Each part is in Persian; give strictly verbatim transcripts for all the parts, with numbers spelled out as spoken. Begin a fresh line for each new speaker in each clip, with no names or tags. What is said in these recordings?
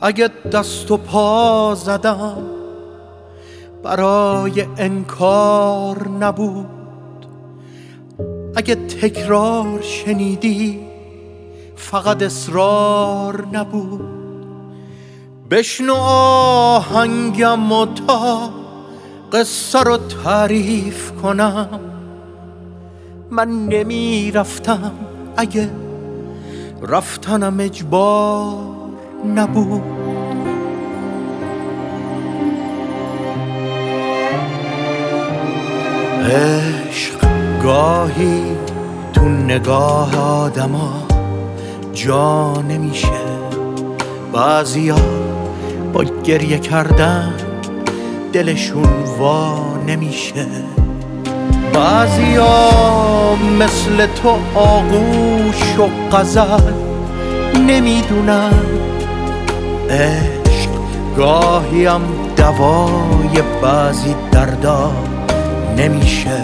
اگه دست و پا زدم برای انکار نبود، اگه تکرار شنیدی فقط اصرار نبود. بشنو آهنگم و تا قصه رو تعریف کنم، من نمی رفتم اگه رفتنم اجبار نبود. عشق گاهی تو نگاه آدما جا نمیشه، بعضیا با گریه کردن دلشون وا نمیشه، بعضیا مثل تو آغوش و غزل نمیدونن. عشق گاهی هم دوای بعضی دردا نمیشه.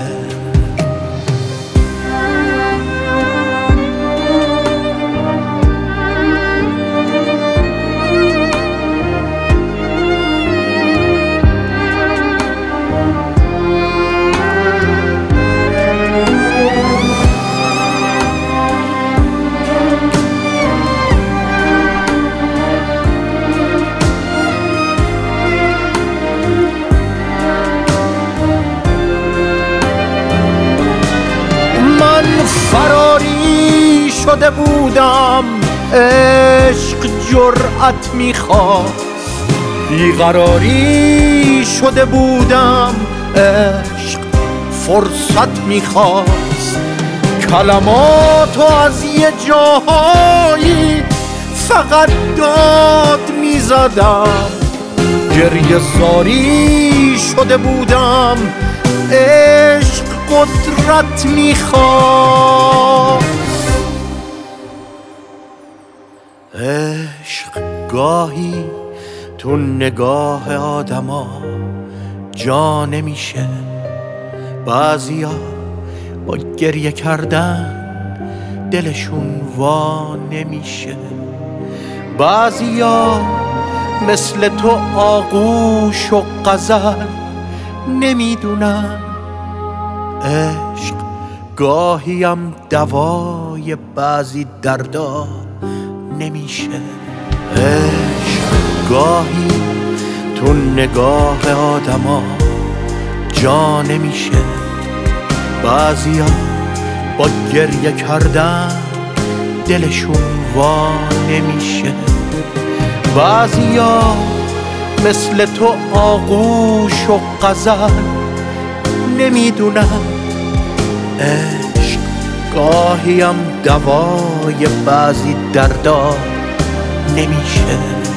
فراری شده بودم، عشق جرأت میخواست، بیقراری شده بودم، عشق فرصت میخواست. کلماتو از یه جاهایی فقط داد میزدم، گریه زاری شده بودم، عشق قدرت میخواست. عشق گاهی تو نگاه آدما جا نمیشه، بعضیا با گریه کردن دلشون وا نمیشه، بعضیا مثل تو آغوش و غزل نمیدونن. عشق گاهی هم دوای بعضی دردا نمیشه. عشق گاهی تو نگاه آدما جا نمیشه، بعضیا با گریه کردن دلشون وا نمیشه، بعضیا مثل تو آغوش و غزل نمیدونم. عشق گاهی هم دوای بعضی دردا نمیشه.